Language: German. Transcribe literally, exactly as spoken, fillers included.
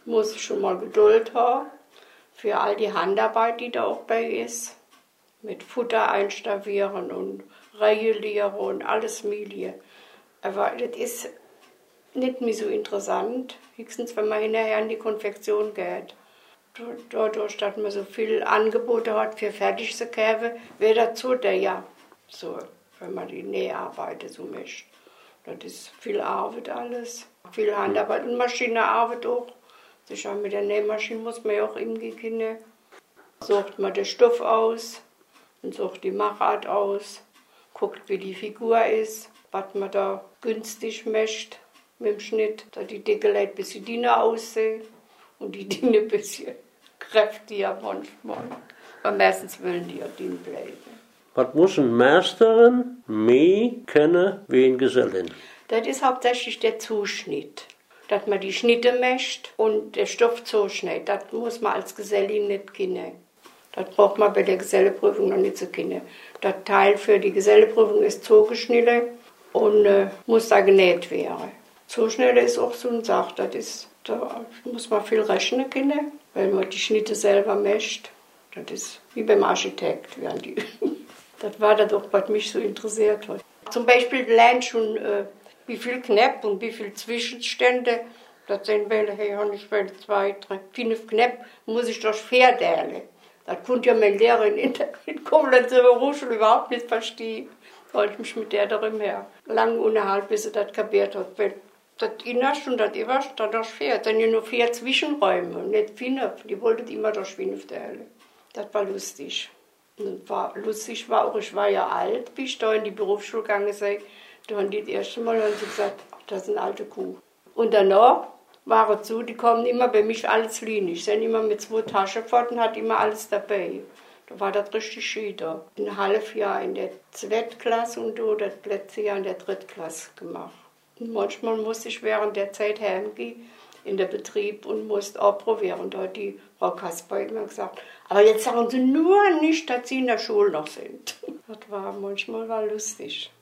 muss schon mal Geduld haben für all die Handarbeit, die da auch bei ist. Mit Futter einstavieren und regulieren und alles Mögliche. Aber das ist nicht mehr so interessant, höchstens wenn man hinterher in die Konfektion geht. Dadurch, dass man so viel Angebote hat für fertig zu kaufen, wäre dazu der ja so, wenn man die Näharbeit so möchte. Das ist viel Arbeit alles, viel Handarbeit und Maschinenarbeit auch. Sicher, mit der Nähmaschine muss man ja auch irgendwie können. Sucht man den Stoff aus und sucht die Machart aus, guckt, wie die Figur ist, was man da günstig möchte mit dem Schnitt, dass die Deckel ein bisschen dünner aussehen und die Dinge ein bisschen kräftiger manchmal. Aber meistens wollen die ja dünn bleiben. Was muss ein Meisterin mehr kennen wie ein Gesellin? Das ist hauptsächlich der Zuschnitt. Dass man die Schnitte mischt und der Stoff zuschneidet. Das muss man als Gesellin nicht kennen. Das braucht man bei der Geselleprüfung noch nicht zu kennen. Das Teil für die Geselleprüfung ist zugeschnitten und äh, muss da genäht werden. Zuschneiden ist auch so eine Sache. Das ist, da muss man viel rechnen können, weil man die Schnitte selber mischt. Das ist wie beim Architekt. Die das war das auch, was mich so interessiert hat. Zum Beispiel lernt schon, äh, wie viel Knäpp und wie viele Zwischenstände. Das sind welche, ja nicht welche, zwei, drei, fünf Knäpp, muss ich durch Pferdele. Das konnte ja mein Lehrer in der Koblenzer Berufsschule überhaupt nicht verstehen. Wollte ich mich mit der darum her. Lange unterhalb, bis sie das kapiert hat. Weil das Innerste und das Überste, das durch Pferd. Das sind ja nur vier Zwischenräume, nicht fünf. Die wollten immer durch fünf Teile. Das war lustig. Und war, lustig war auch, ich war ja alt, bis ich da in die Berufsschule gegangen bin. Da haben die das erste Mal haben sie gesagt, ach, das ist eine alte Kuh. Und danach waren es so, die kommen immer bei mich alles linig. Sind immer mit zwei Taschen fort und hat immer alles dabei. Da war das richtig schön da. Ein halbes Jahr in der zweiten Klasse und da das letzte Jahr in der dritten Klasse gemacht. Und manchmal musste ich während der Zeit heimgehen in den Betrieb und musste abprobieren. Da hat die Frau Kasper immer gesagt, aber jetzt sagen Sie nur nicht, dass Sie in der Schule noch sind. Das war manchmal war lustig.